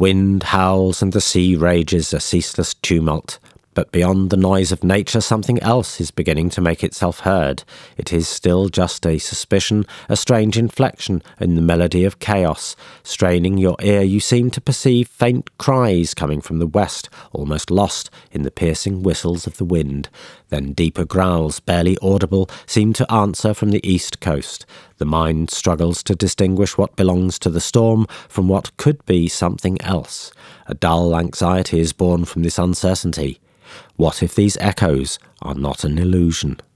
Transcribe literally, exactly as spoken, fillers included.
wind howls and the sea rages a ceaseless tumult. But beyond the noise of nature, something else is beginning to make itself heard. It is still just a suspicion, a strange inflection in the melody of chaos. Straining your ear, you seem to perceive faint cries coming from the west, almost lost in the piercing whistles of the wind. Then deeper growls, barely audible, seem to answer from the east coast. The mind struggles to distinguish what belongs to the storm from what could be something else. A dull anxiety is born from this uncertainty. What if these echoes are not an illusion?